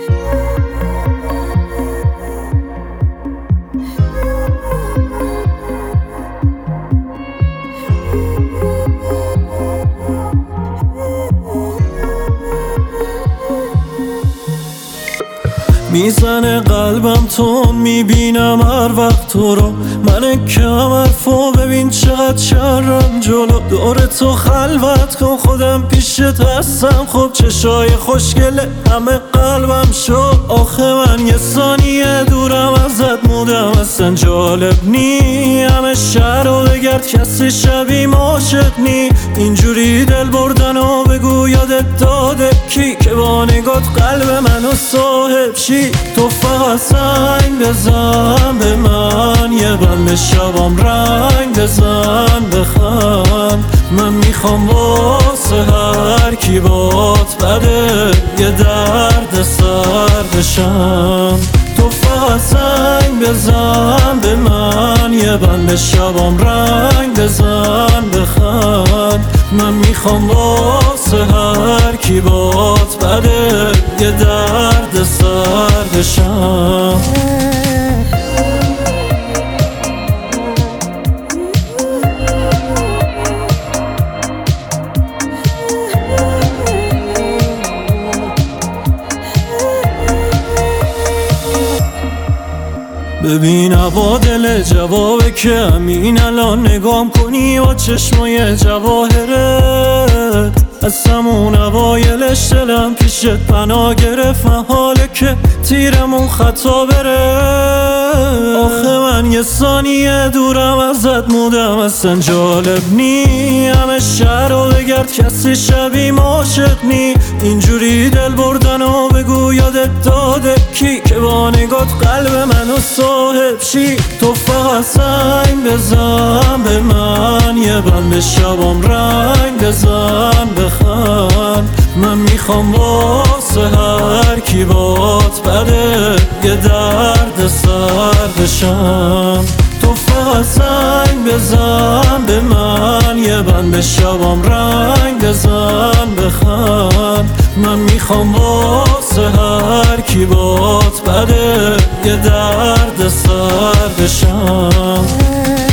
میزنه قلبم تو میبینم هر وقت تو رو، من کم حرفو ببین چقدر شرم جلو. دور تو خلوت کن خودم پیشت هستم، خب چشای خوشگله همه قلبم شد. آخه من یه ثانیه دورم ازت مودم اصلا جالب نی، همه شهر رو بگرد کسی شبیه عاشق نی. اینجوری دل بردن و بگو یادت داده کی که با نگات قلب منو صاحب شی. تو فقط سنگ بزن به من، یه بند شبام رنگ بزن بخند. من میخوام واسه هر کی بات بده یه درد سر بشم. تو فقط سنگ بزن به من، یه بند شبام رنگ بزن بخند. من میخوام واسه هر کی بات بده یه درد سر بشم. ببین عوادل جوابه که همین الان نگام کنی با چشمای جواهرت. از همون اوایلش دلم پیشت پناه گرفت، محاله که تیرمون خطا بره. آخه من یه ثانیه دورم ازت مودم اصلا جالب نی، همه شهر رو بگرد کسی شبیه عاشق نی. اینجوری دل بردن و بگو یادت داده کی که با نگات قلب منو صاحب شی. تو فقط سنگ بزن به من، یه بند شبام رنگ بزن بخند. من میخوام واسه هر کی بات بده یه درد سر بشم. تو فقط سنگ بزن به من، یه بند شبام رنگ بزن بخند. من میخوام واسه هر کی بات بده یه درد سر بشم.